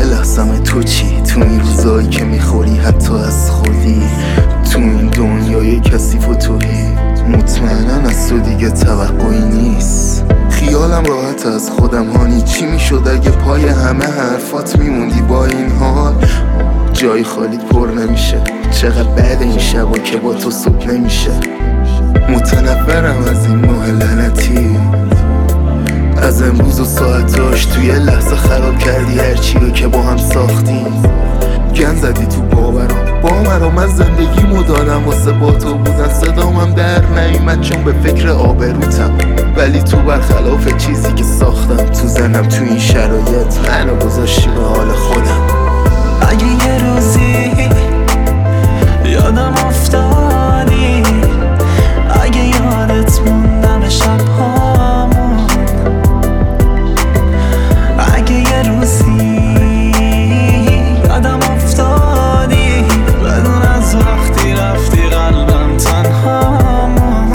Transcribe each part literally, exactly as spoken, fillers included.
یه لحظم تو چی؟ تو این روزایی که میخوری حتی از خودی، تو این دنیای کثیف و توهی، مطمئنن از تو دیگه توقعی نیست. خیالم راحت از خودم هانی، چی میشد اگه پای همه حرفات میموندی؟ با این حال جای خالیت پر نمیشه. چقدر بعد این شبا که با تو صبح نمیشه. متنفرم از این ماه لعنتی، از امروز و ساعتاش توی لحظه خراب کردی هرچی رو که با هم ساختیم. گن زدی تو باورم، باورم من زندگیمو دادم واسه با تو بودن. صدامم در نیومد چون به فکر آبروتم، ولی تو برخلاف چیزی که ساختم تو زنم تو این شرایط منو گذاشتی به حال خودم. اگه یه روزی یادم افتادی، اگه یادت موندم شبهامون، اگه یه روزی یادم افتادی بدون از وقتی رفتی قلبم تنهامون.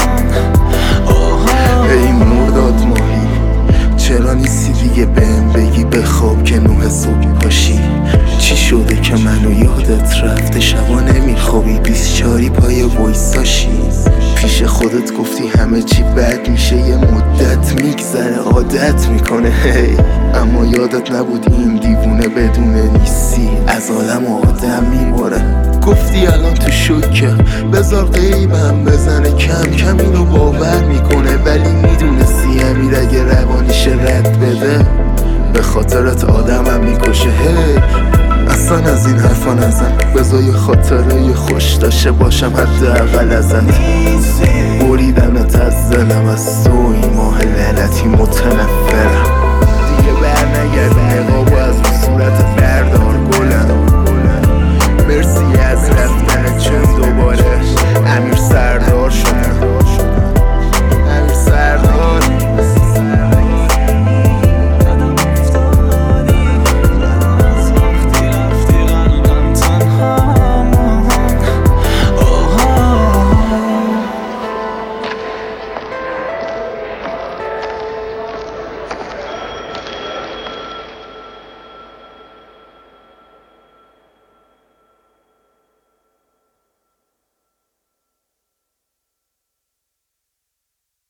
ای مرداد ماهی، چرا نیستی دیگه بهم بگی بخواب که نوه صبح پاشی؟ چی شده که منو یادت رفته شبا نمیخوابی؟ بیست چاری پای وایساشی پیش خودت گفتی همه چی بد میشه، یه مدت میگذره عادت میکنه هی. اما یادت نبود این دیوونه بدون نیستی از عالم آدم میباره. گفتی الان تو شوکه بذار غیبم بزنه، کم کم اینو باور میکنه، ولی میدونستی امیر اگه روانیشه رد بده به خاطرت آدمم میکشه هی. اصلا از این حرفا نزن، بذار یه خاطره یه خوش داشته باشم حداقل ازت. بریدمت از دلم از تو این ماه لعنتی، متنفرم دیگه برنگرد